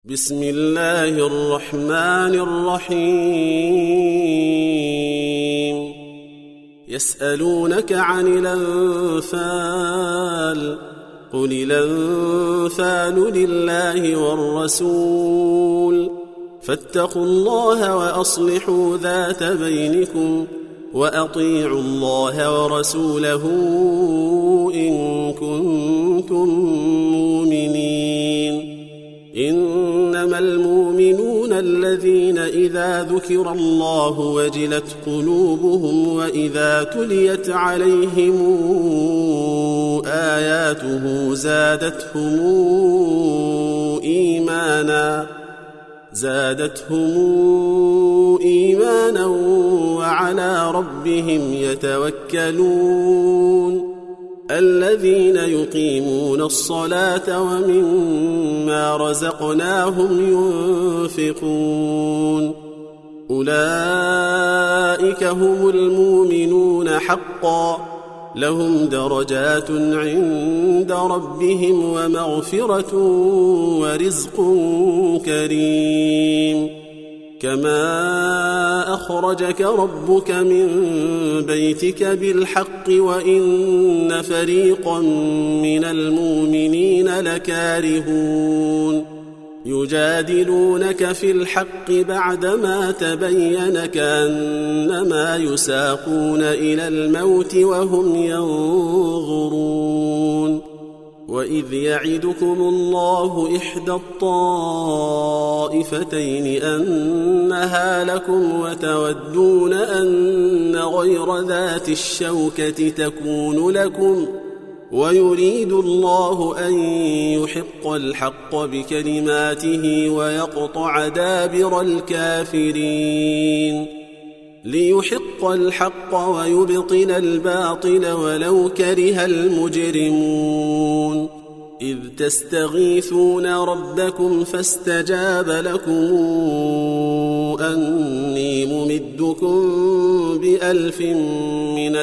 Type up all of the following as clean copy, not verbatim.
بسم الله الرحمن الرحيم يسألونك عن الأنفال قل الأنفال لله والرسول فاتقوا الله وأصلحوا ذات بينكم وأطيعوا الله ورسوله إن كنتم مؤمنين إنما المؤمنون الذين إذا ذكر الله وجلت قلوبهم وإذا تليت عليهم آياته زادتهم إيمانا وعلى ربهم يتوكلون الذين يقيمون الصلاة ومما رزقناهم ينفقون أولئك هم المؤمنون حقا لهم درجات عند ربهم ومغفرة ورزق كريم كما أخرجك ربك من بيتك بالحق وإن فريقا من المؤمنين لكارهون يجادلونك في الحق بعدما تبين كأنما يساقون إلى الموت وهم ينظرون وإذ يعدكم الله إحدى الطائفتين أنها لكم وتودون أن غير ذات الشوكة تكون لكم ويريد الله أن يحق الحق بكلماته ويقطع دابر الكافرين ليحق الحق ويبطل الباطل ولو كره المجرمون إذ تستغيثون ربكم فاستجاب لكم أني ممدكم ب1000 من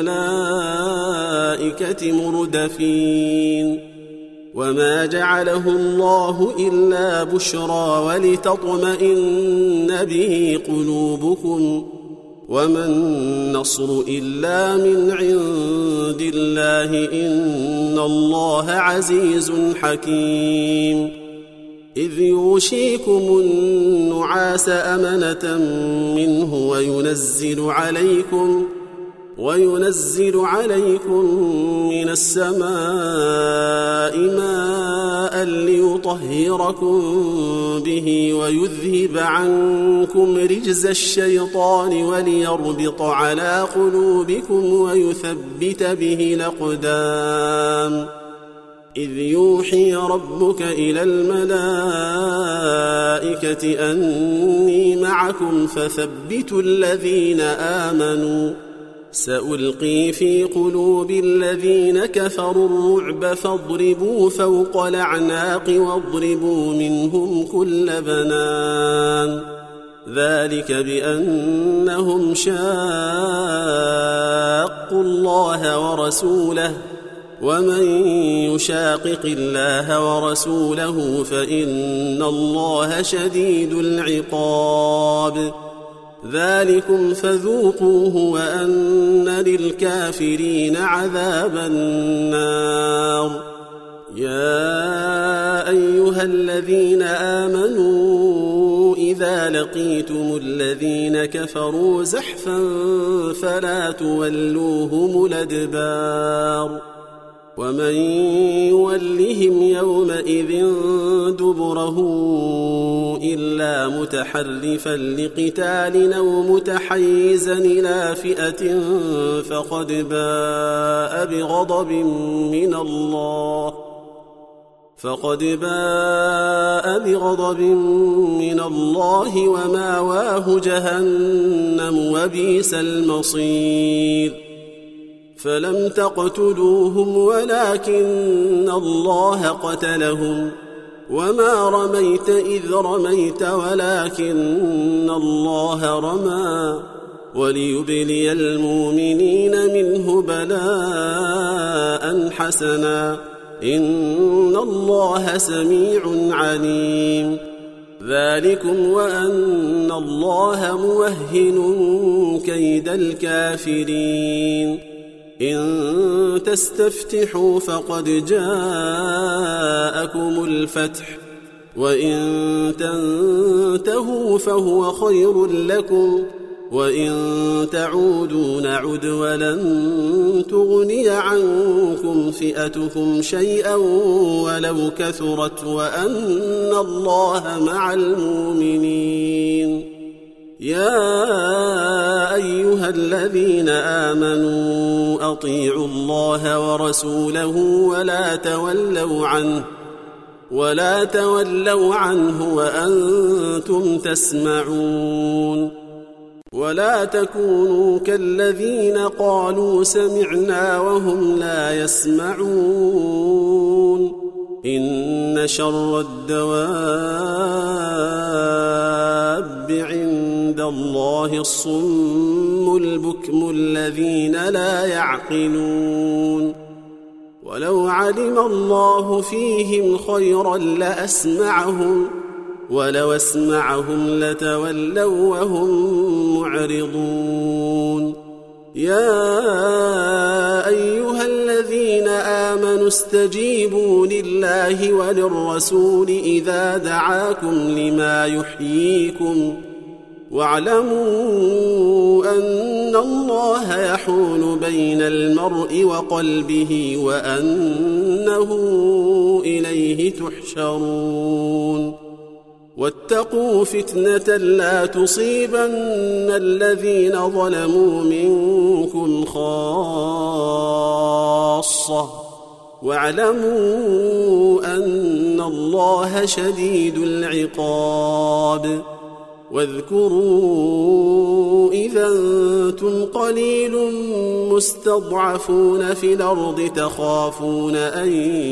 الملائكة مردفين وما جعله الله إلا بشرى ولتطمئن به قلوبكم وما النصر إلا من عند الله إن الله عزيز حكيم إذ يوشيكم النعاس أمنة منه وينزل عليكم من السماء ماء ليطهركم به ويذهب عنكم رجز الشيطان وليربط على قلوبكم ويثبت به الأقدام إذ يوحي ربك إلى الملائكة أني معكم فثبتوا الذين آمنوا سألقي في قلوب الذين كفروا الرعب فاضربوا فوق الأعناق واضربوا منهم كل بنان ذلك بأنهم شاقوا الله ورسوله ومن يشاقق الله ورسوله فإن الله شديد العقاب ذلكم فذوقوه وأن للكافرين عذاب النار يا أيها الذين آمنوا إذا لقيتم الذين كفروا زحفا فلا تولوهم الأدبار ومن يولهم يومئذ دبره إلا متحرفا لقتال أو متحيزا إلى فئة فقد باء بغضب من الله وماواه جهنم وبئس المصير فلم تقتلوهم ولكن الله قتلهم وما رميت إذ رميت ولكن الله رمى وليبلي المؤمنين منه بلاء حسنا إن الله سميع عليم ذلكم وأن الله موهن كيد الكافرين إن تستفتحوا فقد جاءكم الفتح وإن تنتهوا فهو خير لكم وإن تعودوا نعد ولن تغني عنكم فئتكم شيئا ولو كثرت وأن الله مع المؤمنين يا أيها الذين آمنوا أطيعوا الله ورسوله ولا تولوا عنه وأنتم تسمعون ولا تكونوا كالذين قالوا سمعنا وهم لا يسمعون إن شر الدواب عند الله الصم البكم الذين لا يعقلون ولو علم الله فيهم خيرا لأسمعهم ولو أسمعهم لتولوا وهم معرضون يا أيها الذين آمنوا استجيبوا لله وللرسول إذا دعاكم لما يحييكم واعلموا أن الله يحول بين المرء وقلبه وأنه إليه تحشرون واتقوا فتنة لا تصيبن الذين ظلموا منكم خاصة واعلموا أن الله شديد العقاب واذكروا إذا أنتم قليل مستضعفون في الأرض تخافون أن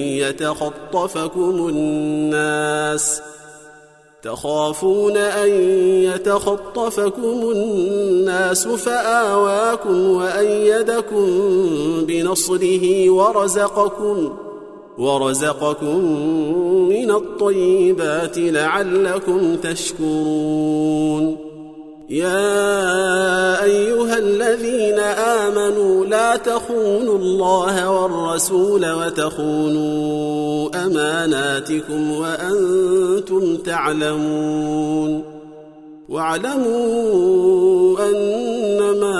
يتخطفكم الناس فآواكم وأيدكم بنصره ورزقكم من الطيبات لعلكم تشكرون يا أيها الذين آمنوا لا تخونوا الله والرسول وتخونوا أماناتكم وأنتم تعلمون واعلموا أنما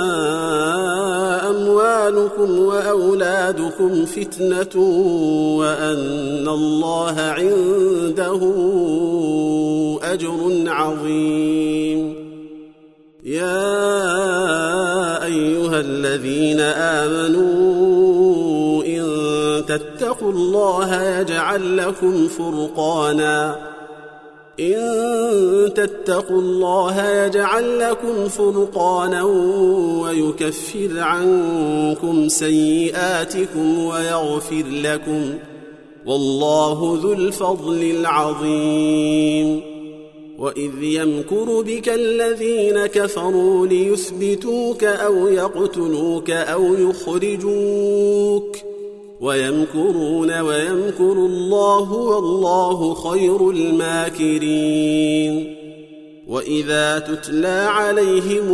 أموالكم وأولادكم فتنة وأن الله عنده أجر عظيم يا أيها الذين آمنوا إن تتقوا الله يجعل لكم فرقانا ويكفر عنكم سيئاتكم ويغفر لكم والله ذو الفضل العظيم وإذ يمكر بك الذين كفروا ليثبتوك أو يقتلوك أو يخرجوك ويمكرون ويمكر الله والله خير الماكرين وإذا تتلى عليهم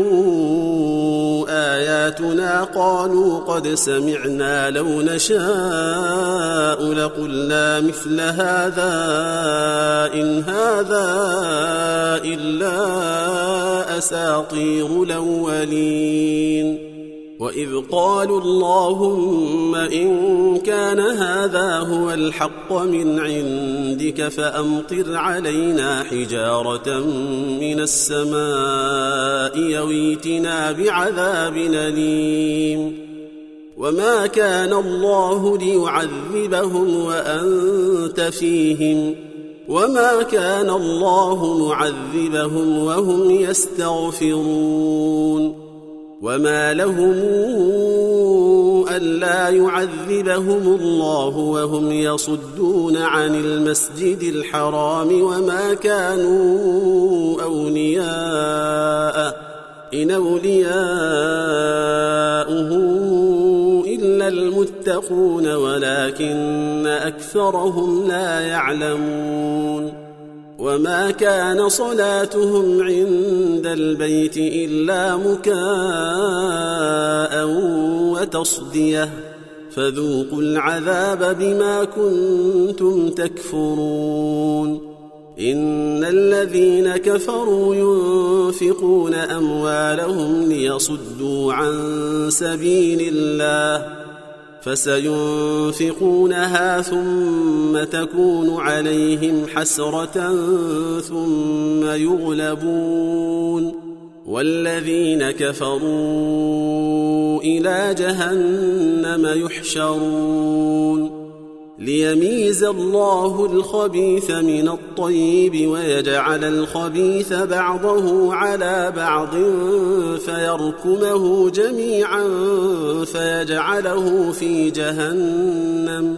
آياتنا قالوا قد سمعنا لو نشاء لقلنا مثل هذا إن هذا إلا أساطير الأولين وإذ قالوا اللهم إن كان هذا هو الحق من عندك فأمطر علينا حجارة من السماء أو ائتنا بعذاب أليم وما كان الله ليعذبهم وأنت فيهم وما كان الله معذبهم وهم يستغفرون وما لهم ألا يعذبهم الله وهم يصدون عن المسجد الحرام وما كانوا أولياءه إن أولياؤه إلا المتقون ولكن أكثرهم لا يعلمون وما كان صلاتهم عند البيت إلا مكاء وتصدية فذوقوا العذاب بما كنتم تكفرون إن الذين كفروا ينفقون أموالهم ليصدوا عن سبيل الله فسينفقونها ثم تكون عليهم حسرة ثم يغلبون والذين كفروا إلى جهنم يحشرون ليميز الله الخبيث من الطيب ويجعل الخبيث بعضه على بعض فيركمه جميعا فيجعله في جهنم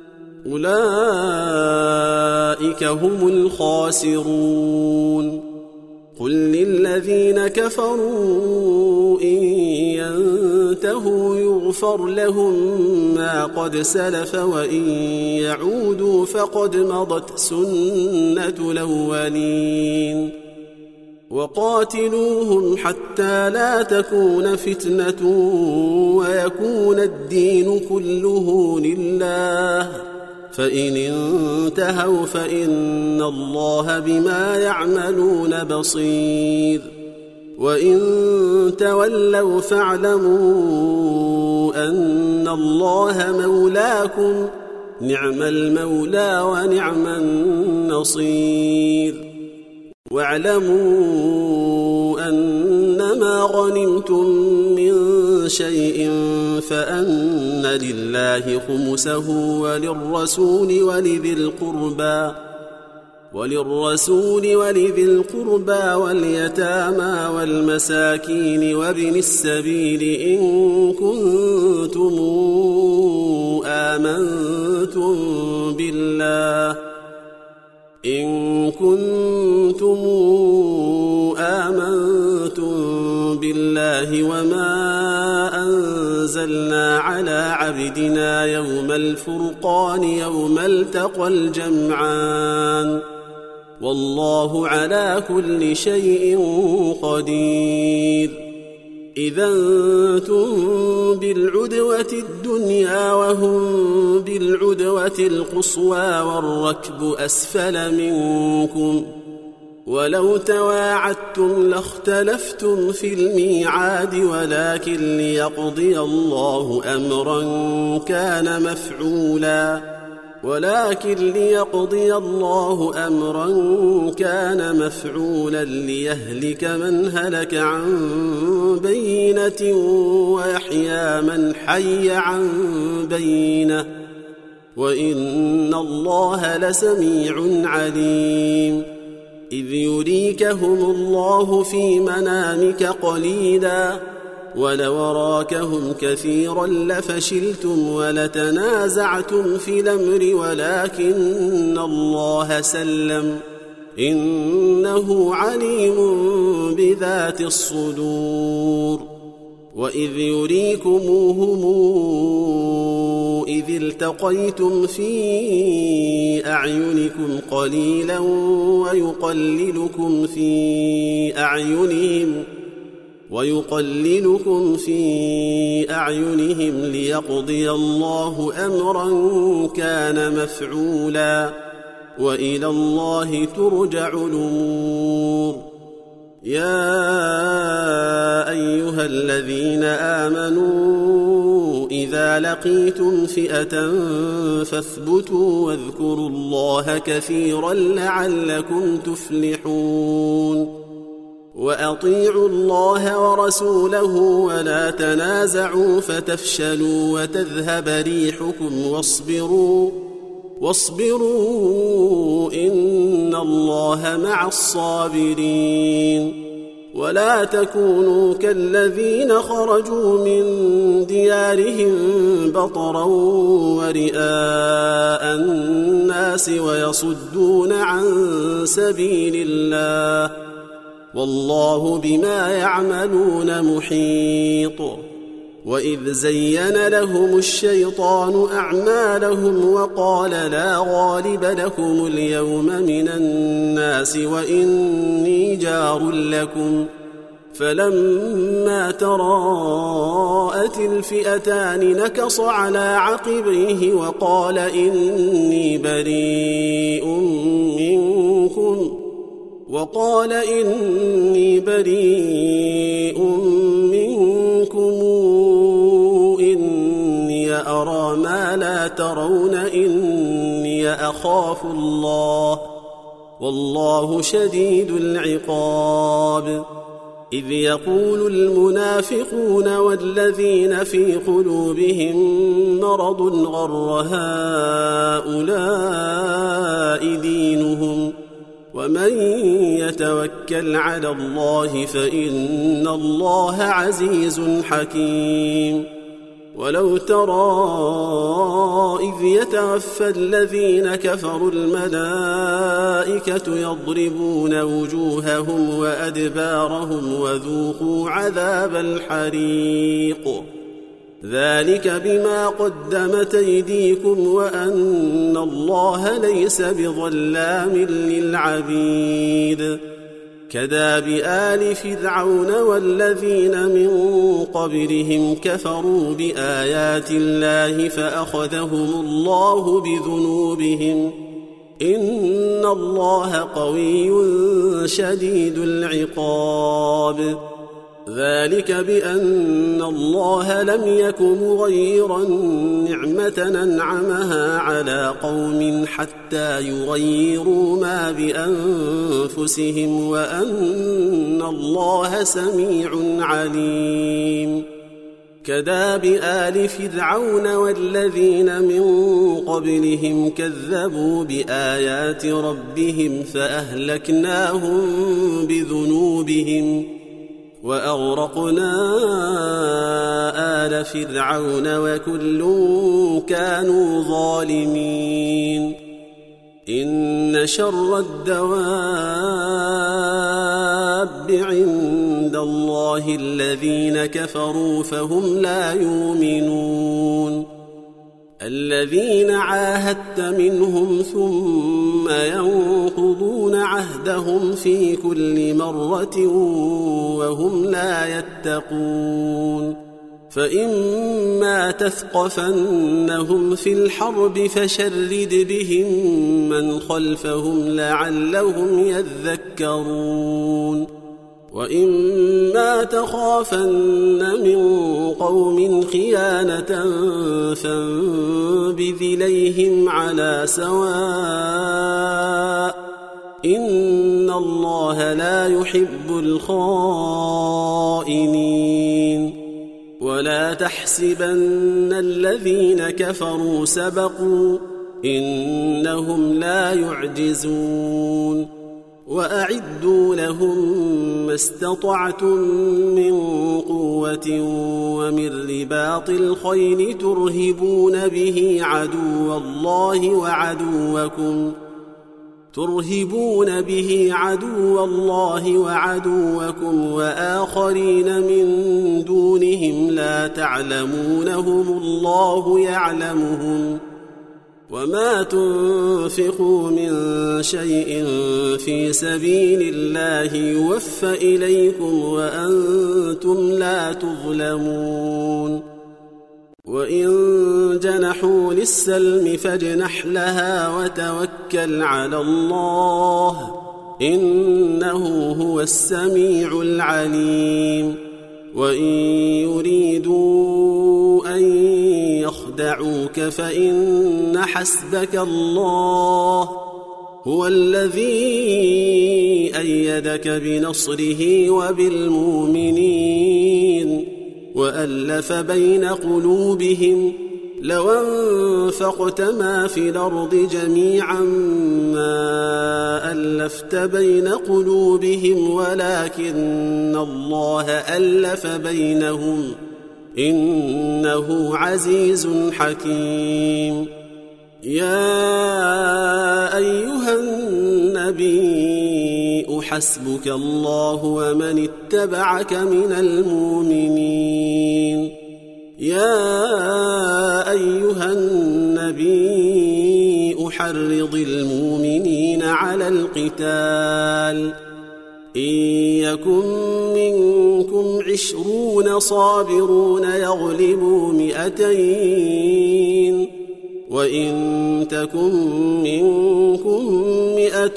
أولئك هم الخاسرون قل للذين كفروا إن ينتهوا يغفر لهم ما قد سلف وإن يعودوا فقد مضت سنة الأولين وقاتلوهم حتى لا تكون فتنة ويكون الدين كله لله فإن انتهوا فإن الله بما يعملون بصير وإن تولوا فاعلموا أن الله مولاكم نعم المولى ونعم النصير واعلموا أنما غنمتم من شيء فأن لله خمسه وللرسول ولذي القربى واليتامى والمساكين وابن السبيل إن كنتم آمنتم بالله وما أنزلنا على عبدنا يوم الفرقان يوم التقى الجمعان والله على كل شيء قدير إذا أنتم بالعدوة الدنيا وهم بالعدوة القصوى والركب أسفل منكم ولو تواعدتم لاختلفتم في الميعاد ولكن ليقضي الله أمرا كان مفعولا ليهلك من هلك عن بينة ويحيى من حي عن بينة وإن الله لسميع عليم إذ يريكهم الله في منامك قليلا ولو راكهم كثيرا لفشلتم ولتنازعتم في الأمر ولكن الله سلم إنه عليم بذات الصدور وإذ يريكموهم إذ التقيتم في أعينكم قليلا ويقللكم في أعينهم ليقضي الله أمرا كان مفعولا وإلى الله ترجع الأمور يا أيها الذين آمنوا إذا لقيتم فئة فاثبتوا واذكروا الله كثيرا لعلكم تفلحون وأطيعوا الله ورسوله ولا تنازعوا فتفشلوا وتذهب ريحكم واصبروا إن الله مع الصابرين ولا تكونوا كالذين خرجوا من ديارهم بطرا ورئاء الناس ويصدون عن سبيل الله والله بما يعملون محيط وإذ زين لهم الشيطان أعمالهم وقال لا غالب لكم اليوم من الناس وإني جار لكم فلما تراءت الفئتان نكص على عقبيه وقال إني بريء منكم إني أرى ما لا ترون إني أخاف الله والله شديد العقاب إذ يقول المنافقون والذين في قلوبهم مرض غر هؤلاء دينهم ومن يتوكل على الله فإن الله عزيز حكيم ولو ترى إذ يتوفى الذين كفروا الملائكة يضربون وجوههم وأدبارهم وذوقوا عذاب الحريق ذلك بما قدمت أيديكم وأن الله ليس بظلام للعبيد كداب آل فرعون والذين من قبلهم كفروا بآيات الله فأخذهم الله بذنوبهم إن الله قوي شديد العقاب ذلك بأن الله لم يك مغيرا نعمة أنعمها على قوم حتى يغيروا ما بأنفسهم وأن الله سميع عليم كداب آل فرعون والذين من قبلهم كذبوا بآيات ربهم فأهلكناهم بذنوبهم وأغرقنا آل فرعون وكل كانوا ظالمين إن شر الدواب عند الله الذين كفروا فهم لا يؤمنون الذين عاهدت منهم ثم ينقضون عهدهم في كل مرة وهم لا يتقون فإما تثقفنهم في الحرب فشرد بهم من خلفهم لعلهم يذكرون وإما تخافن من قوم خيانة فانبذ إليهم على سواء إن الله لا يحب الخائنين ولا تحسبن الذين كفروا سبقوا إنهم لا يعجزون وأعدوا لهم ما استطعتم من قوة ومن رباط الخيل ترهبون به عدو الله وعدوكم وآخرين من دونهم لا تعلمونهم الله يعلمهم وما تنفقوا من شيء في سبيل الله يوفى إليكم وأنتم لا تظلمون وإن جنحوا للسلم فاجنح لها وتوكل على الله إنه هو السميع العليم وإن يريدوا أن يخدعوك فإن حسبك الله هو الذي أيدك بنصره وبالمؤمنين وألف بين قلوبهم لو أنفقت ما في الأرض جميعا ما ألفت بين قلوبهم ولكن الله ألف بينهم إنه عزيز حكيم يا أيها النبي حسبك الله ومن اتبعك من المؤمنين يا أيها النبي حرض المؤمنين على القتال إن يكن منكم 20 صابرون يغلبوا 200 وإن تكن منكم 100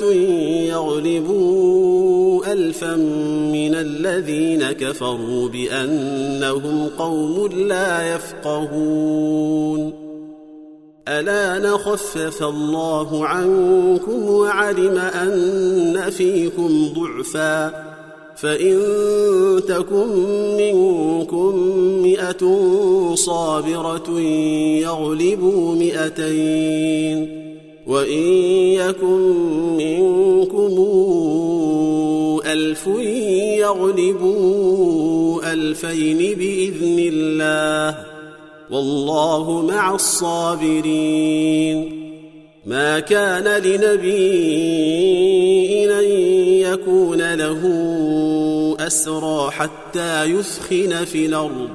يغلبوا 1000 من الذين كفروا بأنهم قوم لا يفقهون ألا نخفف الله عنكم وعلم أن فيكم ضعفا فإن تكن منكم 100 صابرة يغلبوا 200 وإن يكن منكم 1000 يغلبوا 2000 بإذن الله والله مع الصابرين ما كان لنبي أن يكون له أسرى حتى يثخن في الأرض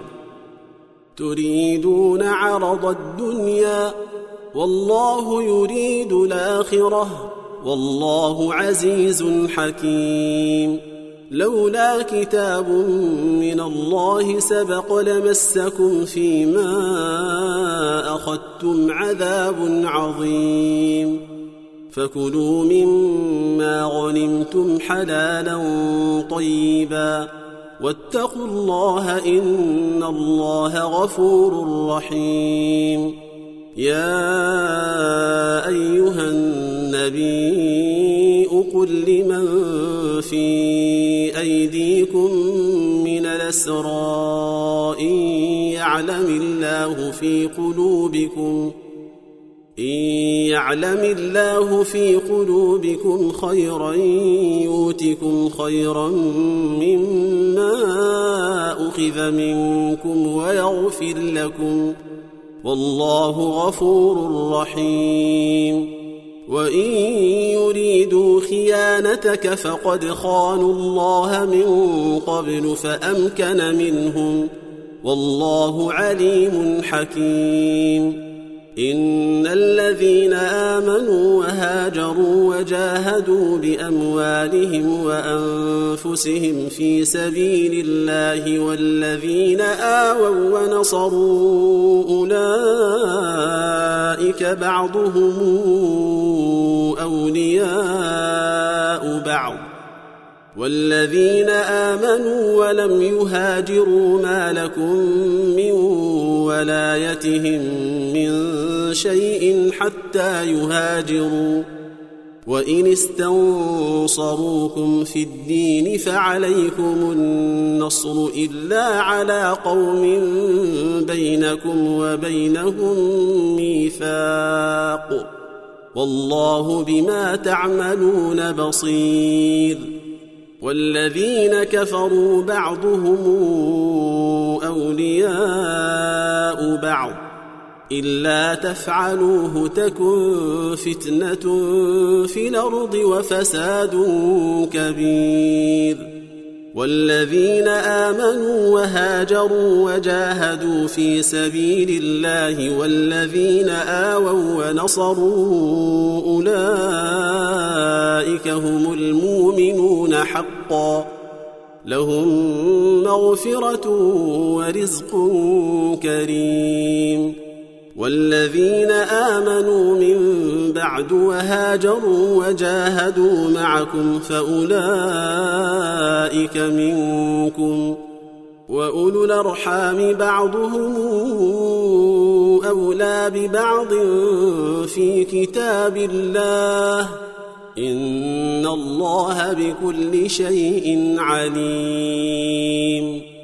تريدون عرض الدنيا والله يريد الآخرة والله عزيز حكيم لولا كتاب من الله سبق لمسكم فيما أخذتم عذاب عظيم فكلوا مما غنمتم حلالا طيبا واتقوا الله إن الله غفور رحيم يا أيها النبي قل لمن في أيديكم من الأسرى إن يعلم الله في قلوبكم خيرا يؤتكم خيرا مما أخذ منكم ويغفر لكم والله غفور رحيم وإن يريدوا خيانتك فقد خانوا الله من قبل فأمكن منهم والله عليم حكيم إن الذين آمنوا وهاجروا وجاهدوا بأموالهم وأنفسهم في سبيل الله والذين آووا ونصروا أولئك بعضهم أولياء بعض والذين آمنوا ولم يهاجروا ما لكم من ولايتهم من شيء حتى يهاجروا وإن استنصروكم في الدين فعليكم النصر إلا على قوم بينكم وبينهم ميثاق والله بما تعملون بصير والذين كفروا بعضهم أولياء بعض إلا تفعلوه تكن فتنة في الأرض وفساد كبير والذين آمنوا وهاجروا وجاهدوا في سبيل الله والذين آووا ونصروا أولئك هم المؤمنون حقا لهم مغفرة ورزق كريم والذين آمنوا من بعد وهاجروا وجاهدوا معكم فأولئك منكم وأولو الأرحام بعضهم أولى ببعض في كتاب الله إن الله بكل شيء عليم